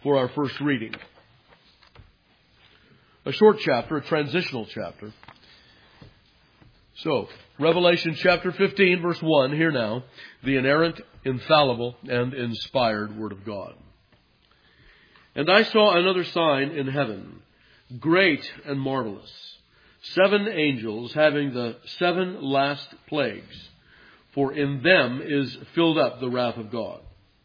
for our first reading. A short chapter, a transitional chapter. So, Revelation chapter 15, verse 1, here now, the inerrant, infallible, and inspired Word of God. And I saw another sign in heaven, great and marvelous, 7 angels having the 7 last plagues, for in them is filled up the wrath of God.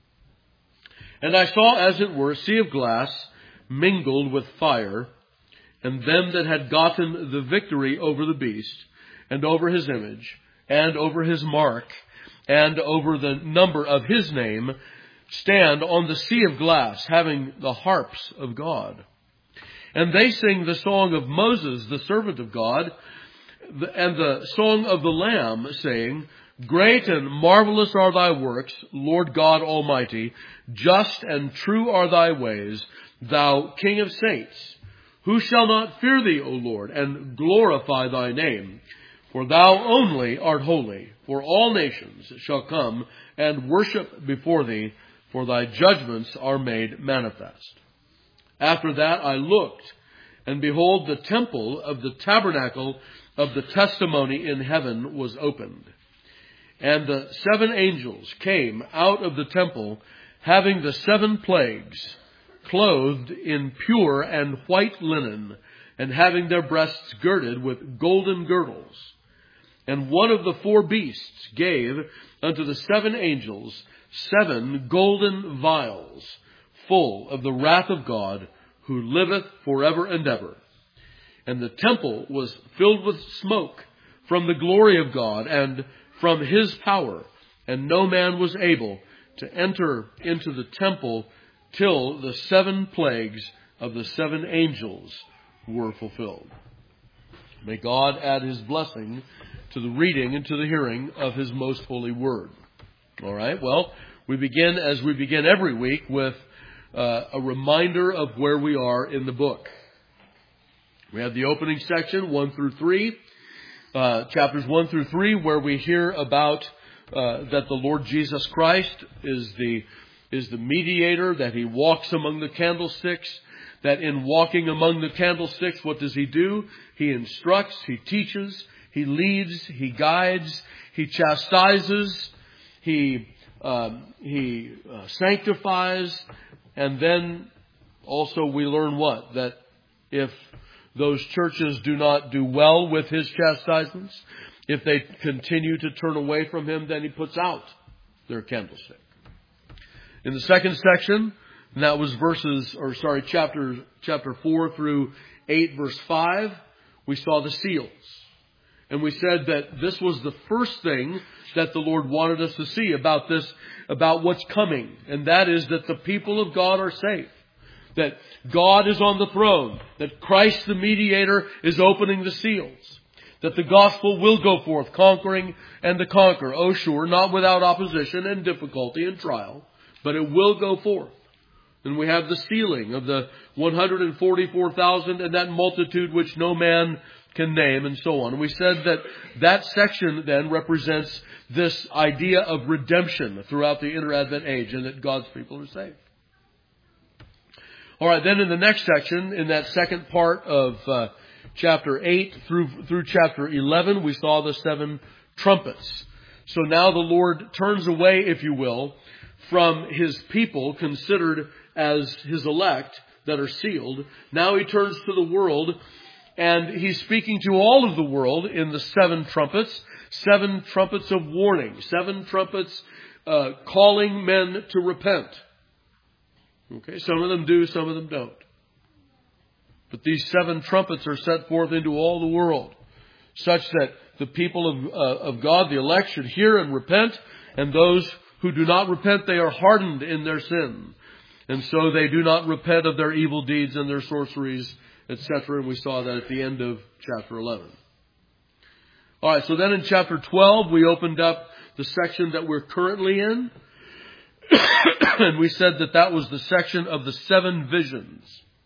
And I saw, as it were, a sea of glass mingled with fire, and them that had gotten the victory over the beast, and over his image, and over his mark, and over the number of his name, stand on the sea of glass, having the harps of God. And they sing the song of Moses, the servant of God, and the song of the Lamb, saying, Great and marvelous are thy works, Lord God Almighty. Just and true are thy ways, thou King of saints. Who shall not fear thee, O Lord, and glorify thy name? For thou only art holy, for all nations shall come and worship before thee, for thy judgments are made manifest. After that I looked, and behold, the temple of the tabernacle of the testimony in heaven was opened. And the 7 angels came out of the temple, having the 7 plagues, clothed in pure and white linen, and having their breasts girded with golden girdles. And one of the 4 beasts gave unto the 7 angels 7 golden vials, full of the wrath of God, who liveth forever and ever. And the temple was filled with smoke from the glory of God and from his power, and no man was able to enter into the temple till the 7 plagues of the 7 angels were fulfilled. May God add his blessing to the reading and to the hearing of his most holy word. All right, well, we begin as we begin every week with a reminder of where we are in the book. We have the opening section, 1 through 3, chapters 1 through 3, where we hear about that the Lord Jesus Christ is the mediator, that he walks among the candlesticks, that in walking among the candlesticks, what does he do? He instructs, he teaches, he leads, he guides, he chastises, he sanctifies, and then also we learn what? That if those churches do not do well with his chastisements, if they continue to turn away from him, then he puts out their candlestick. In the second section, and that was chapter 4 through 8, verse 5, we saw the seals. And we said that this was the first thing that the Lord wanted us to see about this, about what's coming. And that is that the people of God are safe. That God is on the throne. That Christ the mediator is opening the seals. That the gospel will go forth, conquering and to conquer. Oh sure, not without opposition and difficulty and trial, but it will go forth. And we have the sealing of the 144,000 and that multitude which no man can name, and so on. And we said that that section then represents this idea of redemption throughout the inter-Advent age, and that God's people are saved. All right, then in the next section, in that second part of chapter 8 through chapter 11, we saw the 7 trumpets. So now the Lord turns away, if you will, from his people considered as his elect that are sealed. Now he turns to the world, and he's speaking to all of the world in the 7 trumpets, 7 trumpets of warning, 7 trumpets calling men to repent. Okay, some of them do, some of them don't. But these 7 trumpets are set forth into all the world, such that the people of God, the elect, should hear and repent, and those who do not repent, they are hardened in their sin. And so they do not repent of their evil deeds and their sorceries, etc. And we saw that at the end of chapter 11. All right, so then in chapter 12, we opened up the section that we're currently in. And we said that that was the section of the 7 visions.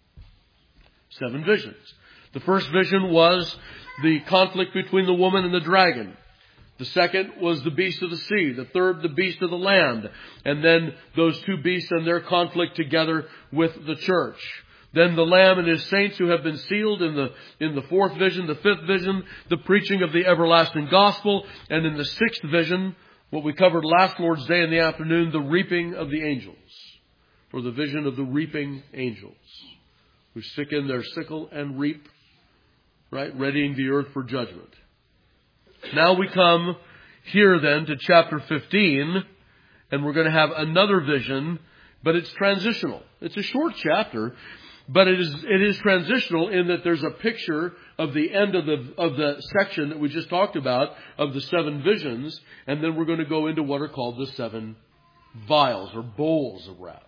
7 visions. The first vision was the conflict between the woman and the dragon. The second was the beast of the sea. The third, the beast of the land. And then those two beasts and their conflict together with the church. Then the Lamb and His saints who have been sealed in the fourth vision. The fifth vision, the preaching of the everlasting gospel. And in the sixth vision, what we covered last Lord's Day in the afternoon, the reaping of the angels. Or the vision of the reaping angels. Who stick in their sickle and reap, right? Readying the earth for judgment. Now we come here then to chapter 15, and we're going to have another vision, but it's transitional. It's a short chapter, but it is transitional in that there's a picture of the end of the section that we just talked about, of the seven visions, and then we're going to go into what are called the seven vials or bowls of wrath.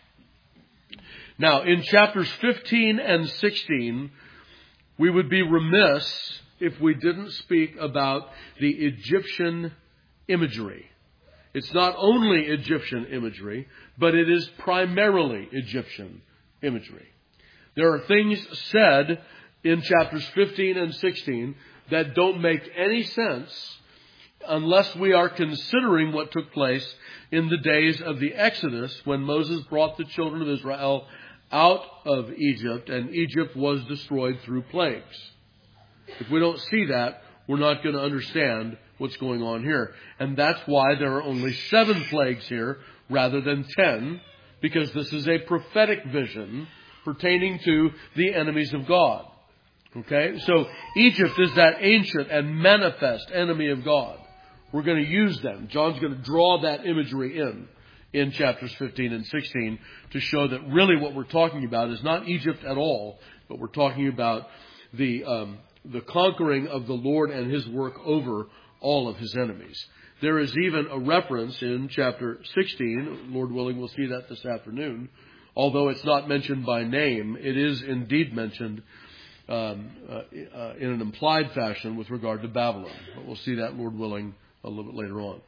Now, in chapters 15 and 16, we would be remiss if we didn't speak about the Egyptian imagery. It's not only Egyptian imagery, but it is primarily Egyptian imagery. There are things said in chapters 15 and 16 that don't make any sense unless we are considering what took place in the days of the Exodus when Moses brought the children of Israel out of Egypt and Egypt was destroyed through plagues. If we don't see that, we're not going to understand what's going on here. And that's why there are only 7 plagues here rather than 10, because this is a prophetic vision pertaining to the enemies of God. Okay? So Egypt is that ancient and manifest enemy of God. We're going to use them. John's going to draw that imagery in chapters 15 and 16 to show that really what we're talking about is not Egypt at all, but we're talking about the conquering of the Lord and His work over all of His enemies. There is even a reference in chapter 16, Lord willing, we'll see that this afternoon. Although it's not mentioned by name, it is indeed mentioned in an implied fashion with regard to Babylon. But we'll see that, Lord willing, a little bit later on.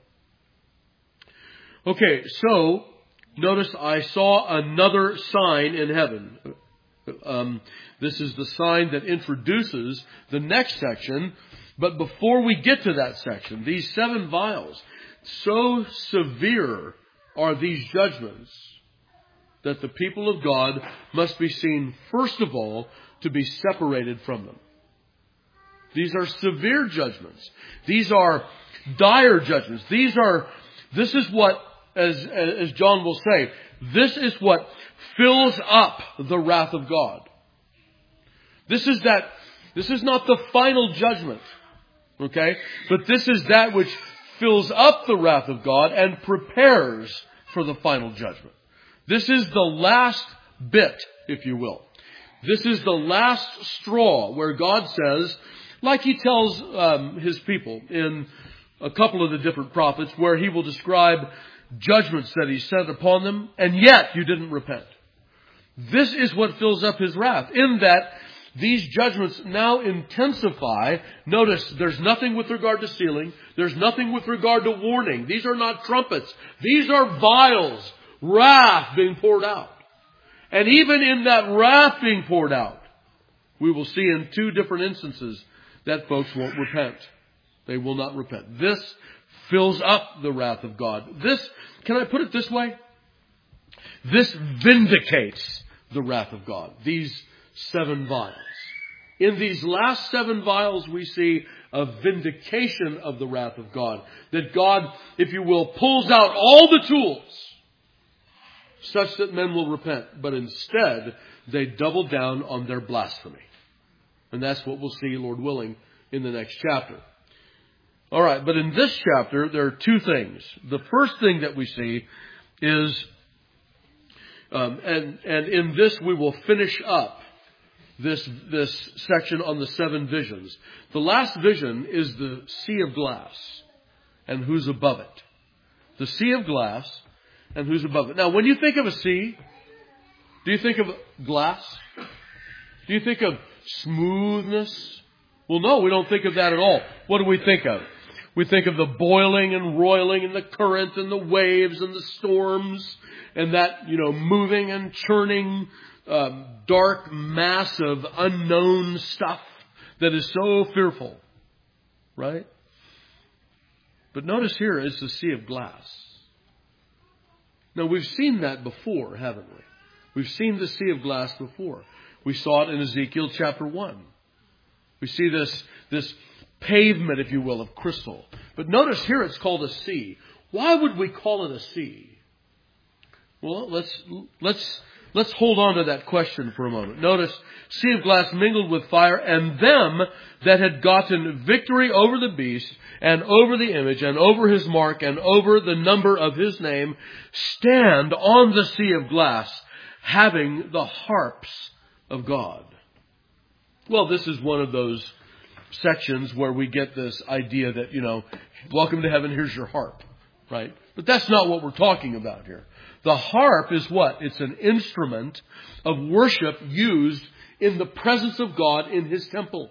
Okay, so notice I saw another sign in heaven. This is the sign that introduces the next section. But before we get to that section, these 7 vials, so severe are these judgments that the people of God must be seen, first of all, to be separated from them. These are severe judgments. These are dire judgments. This is what, as John will say, this is what fills up the wrath of God. This is not the final judgment. Okay? But this is that which fills up the wrath of God and prepares for the final judgment. This is the last bit, if you will. This is the last straw where God says, like He tells His people in a couple of the different prophets, where He will describe judgments that He sent upon them, and yet you didn't repent. This is what fills up His wrath, in that these judgments now intensify. Notice, there's nothing with regard to sealing. There's nothing with regard to warning. These are not trumpets. These are vials, wrath being poured out. And even in that wrath being poured out, we will see in 2 different instances that folks won't repent. They will not repent. This fills up the wrath of God. This, can I put it this way? This vindicates the wrath of God. These 7 vials. In these last 7 vials, we see a vindication of the wrath of God. That God, if you will, pulls out all the tools such that men will repent. But instead, they double down on their blasphemy. And that's what we'll see, Lord willing, in the next chapter. All right, but in this chapter, there are 2 things. The first thing that we see is, and in this we will finish up this section on the 7 visions. The last vision is the sea of glass and who's above it. The sea of glass and who's above it. Now, when you think of a sea, do you think of glass? Do you think of smoothness? Well, no, we don't think of that at all. What do we think of? We think of the boiling and roiling and the current and the waves and the storms and that, moving and churning dark mass of unknown stuff that is so fearful. Right? But notice here it's the sea of glass. Now we've seen that before, haven't we? We've seen the sea of glass before. We saw it in Ezekiel chapter 1. We see this pavement, if you will, of crystal. But notice here it's called a sea. Why would we call it a sea? Well, let's hold on to that question for a moment. Notice, sea of glass mingled with fire, and them that had gotten victory over the beast, and over the image, and over his mark, and over the number of his name, stand on the sea of glass, having the harps of God. Well, this is one of those sections where we get this idea that, welcome to heaven, here's your harp, right? But that's not what we're talking about here. The harp is what? It's an instrument of worship used in the presence of God in His temple.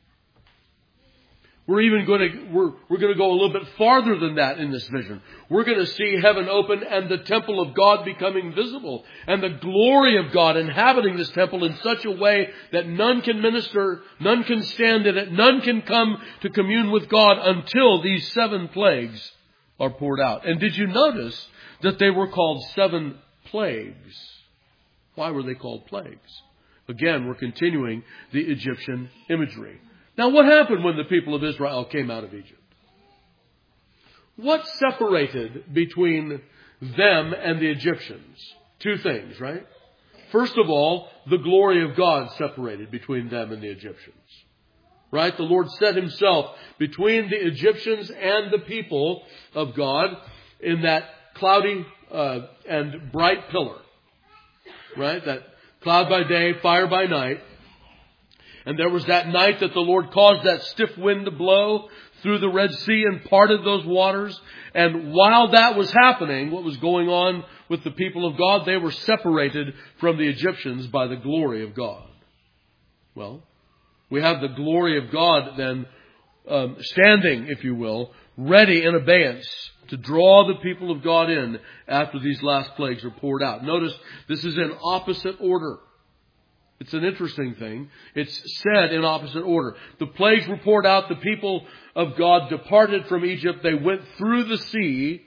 We're going to go a little bit farther than that in this vision. We're going to see heaven open and the temple of God becoming visible, and the glory of God inhabiting this temple in such a way that none can minister, none can stand in it, none can come to commune with God until these 7 plagues are poured out. And did you notice that they were called 7 plagues? Why were they called plagues? Again, we're continuing the Egyptian imagery. Now, what happened when the people of Israel came out of Egypt? What separated between them and the Egyptians? 2 things, right? First of all, the glory of God separated between them and the Egyptians. Right? The Lord set Himself between the Egyptians and the people of God in that cloudy and bright pillar. Right? That cloud by day, fire by night. And there was that night that the Lord caused that stiff wind to blow through the Red Sea and parted those waters. And while that was happening, what was going on with the people of God? They were separated from the Egyptians by the glory of God. Well, we have the glory of God then standing, if you will, ready in abeyance to draw the people of God in after these last plagues are poured out. Notice this is in opposite order. It's an interesting thing. It's said in opposite order. The plagues were poured out. The people of God departed from Egypt. They went through the sea.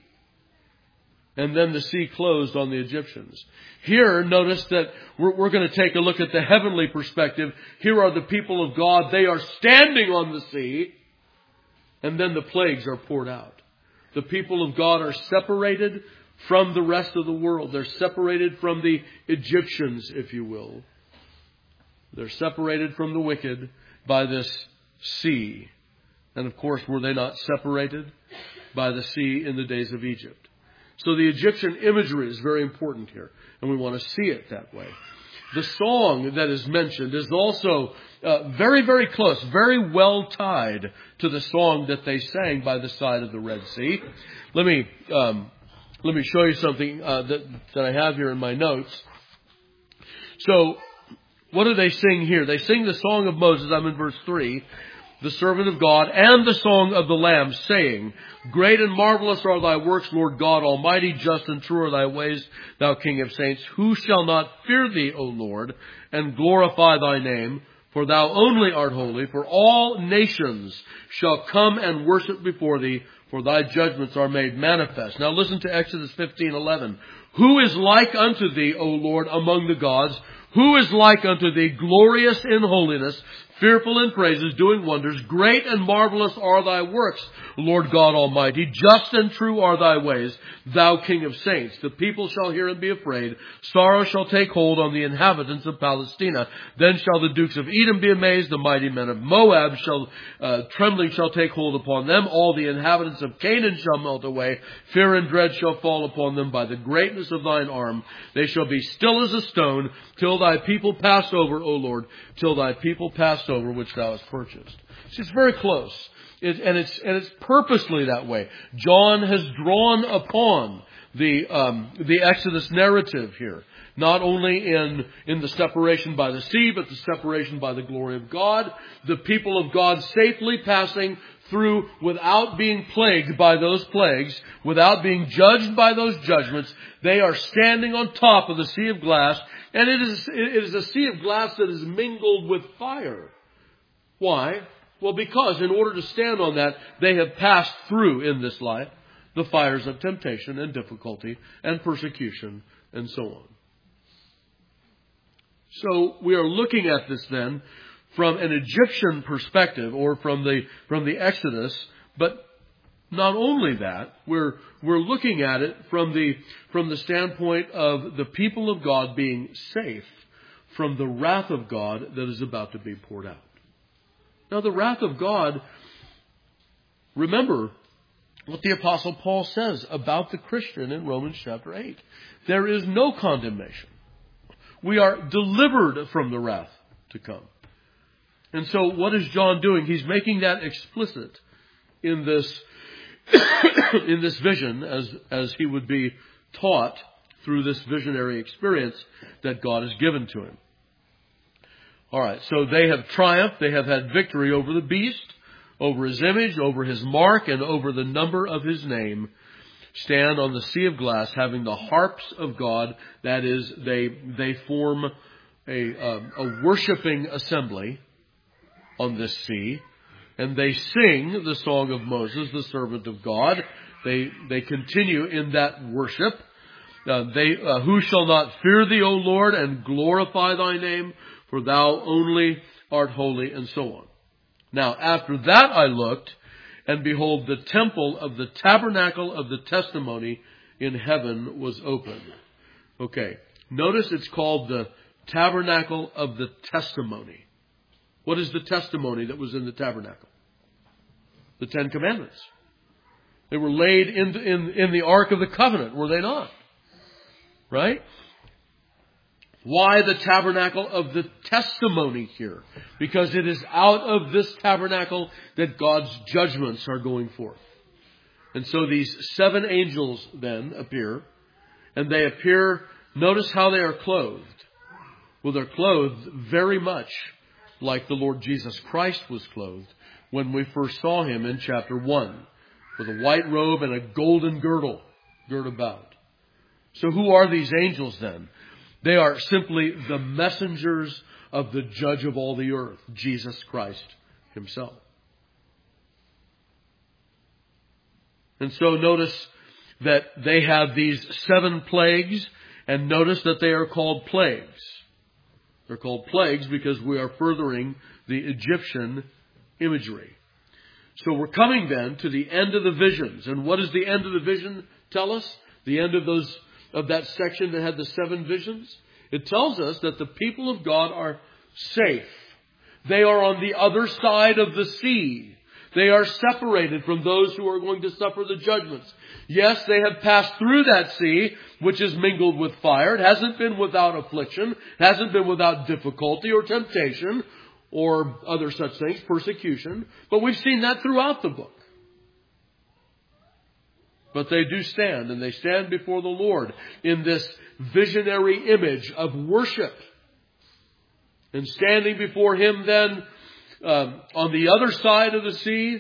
And then the sea closed on the Egyptians. Here, notice that we're going to take a look at the heavenly perspective. Here are the people of God. They are standing on the sea. And then the plagues are poured out. The people of God are separated from the rest of the world. They're separated from the Egyptians, if you will. They're separated from the wicked by this sea. And of course, were they not separated by the sea in the days of Egypt? So the Egyptian imagery is very important here. And we want to see it that way. The song that is mentioned is also very, very close, very well tied to the song that they sang by the side of the Red Sea. Let me show you something that I have here in my notes. So, what do they sing here? They sing the song of Moses. I'm in verse 3. The servant of God, and the song of the Lamb, saying, Great and marvelous are thy works, Lord God Almighty. Just and true are thy ways, thou King of saints. Who shall not fear thee, O Lord, and glorify thy name? For thou only art holy. For all nations shall come and worship before thee, for thy judgments are made manifest. Now listen to Exodus 15:11. Who is like unto thee, O Lord, among the gods? Who is like unto thee, glorious in holiness, fearful in praises, doing wonders? Great and marvelous are thy works, Lord God Almighty. Just and true are thy ways, thou King of saints. The people shall hear and be afraid. Sorrow shall take hold on the inhabitants of Palestina. Then shall the dukes of Edom be amazed. The mighty men of Moab trembling shall take hold upon them. All the inhabitants of Canaan shall melt away. Fear and dread shall fall upon them by the greatness of thine arm. They shall be still as a stone till thy people pass over, O Lord, till thy people pass over which thou hast purchased. See, it's very close. And it's purposely that way. John has drawn upon the Exodus narrative here. Not only in the separation by the sea, but the separation by the glory of God. The people of God safely passing through without being plagued by those plagues, without being judged by those judgments. They are standing on top of the sea of glass. And it is a sea of glass that is mingled with fire. Why? Well, because in order to stand on that, they have passed through in this life the fires of temptation and difficulty and persecution and so on. So we are looking at this then from an Egyptian perspective, or from the Exodus, but not only that, we're looking at it from the standpoint of the people of God being safe from the wrath of God that is about to be poured out. Now, the wrath of God, remember what the Apostle Paul says about the Christian in Romans chapter 8. There is no condemnation. We are delivered from the wrath to come. And so what is John doing? He's making that explicit in this in this vision as he would be taught through this visionary experience that God has given to him. All right, so they have triumphed. They have had victory over the beast, over his image, over his mark, and over the number of his name. Stand on the sea of glass, having the harps of God. That is, they form a worshiping assembly on this sea, and they sing the song of Moses, the servant of God. They continue in that worship. Who shall not fear thee, O Lord, and glorify thy name, for thou only art holy, and so on. Now, after that I looked, and behold, the temple of the tabernacle of the testimony in heaven was opened. Okay, notice it's called the tabernacle of the testimony. What is the testimony that was in the tabernacle? The Ten Commandments. They were laid in the Ark of the Covenant, were they not? Right? Why the tabernacle of the testimony here? Because it is out of this tabernacle that God's judgments are going forth. And so these 7 angels then appear, and they appear, notice how they are clothed. Well, they're clothed very much like the Lord Jesus Christ was clothed when we first saw him in chapter 1, with a white robe and a golden girdle girt about. So who are these angels then? They are simply the messengers of the judge of all the earth, Jesus Christ himself. And so notice that they have these 7 plagues, and notice that they are called plagues. They're called plagues because we are furthering the Egyptian imagery. So we're coming then to the end of the visions. And what does the end of the vision tell us? The end of that section that had the 7 visions? It tells us that the people of God are safe. They are on the other side of the sea. They are separated from those who are going to suffer the judgments. Yes, they have passed through that sea, which is mingled with fire. It hasn't been without affliction. It hasn't been without difficulty or temptation or other such things, persecution. But we've seen that throughout the book. But they do stand, and they stand before the Lord in this visionary image of worship. And standing before him then on the other side of the sea,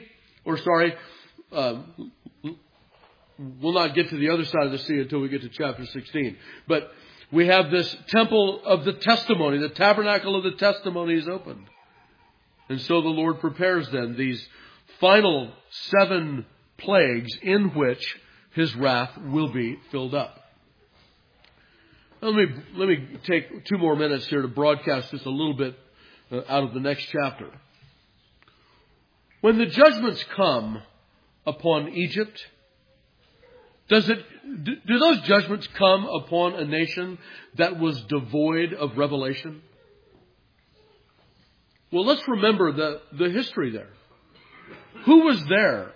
we'll not get to the other side of the sea until we get to chapter 16. But we have this temple of the testimony, the tabernacle of the testimony is opened. And so the Lord prepares then these final 7 plagues in which his wrath will be filled up. Let me take 2 more minutes here to broadcast just a little bit out of the next chapter. When the judgments come upon Egypt, do those judgments come upon a nation that was devoid of revelation? Well, let's remember the history there. Who was there?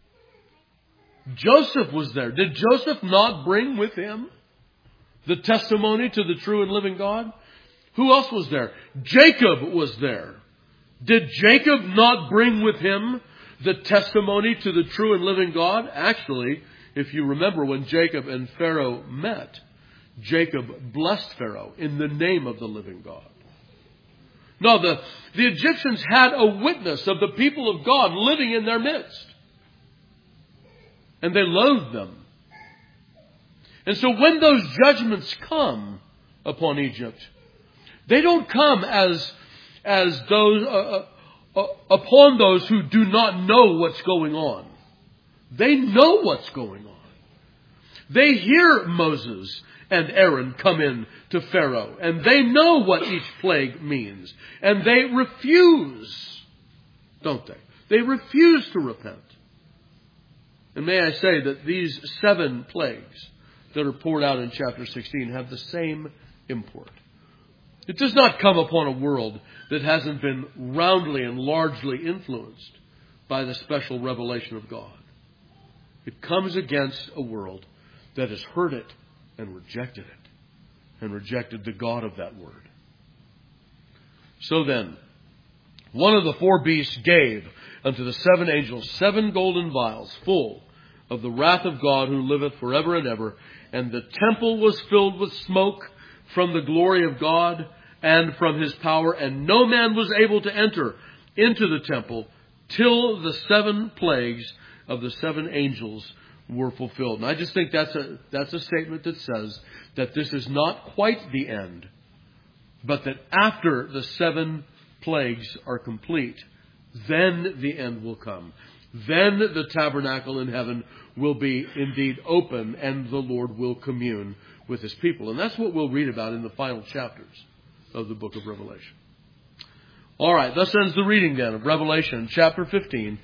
Joseph was there. Did Joseph not bring with him the testimony to the true and living God? Who else was there? Jacob was there. Did Jacob not bring with him the testimony to the true and living God? Actually, if you remember when Jacob and Pharaoh met, Jacob blessed Pharaoh in the name of the living God. No, the Egyptians had a witness of the people of God living in their midst. And they loathed them. And so when those judgments come upon Egypt, they don't come as those upon those who do not know what's going on. They know what's going on. They hear Moses and Aaron come in to Pharaoh, and they know what each plague means. And they refuse, don't they? They refuse to repent. And may I say that these 7 plagues that are poured out in chapter 16 have the same import. It does not come upon a world that hasn't been roundly and largely influenced by the special revelation of God. It comes against a world that has heard it and rejected it, and rejected the God of that word. So then, one of the 4 beasts gave unto the 7 angels 7 golden vials full of the wrath of God who liveth forever and ever. And the temple was filled with smoke from the glory of God and from his power. And no man was able to enter into the temple till the 7 plagues of the 7 angels were fulfilled. And I just think that's a statement that says that this is not quite the end, but that after the 7 plagues are complete, then the end will come. Then the tabernacle in heaven will be indeed open, and the Lord will commune with his people. And that's what we'll read about in the final chapters of the book of Revelation. All right, thus ends the reading then of Revelation chapter 15,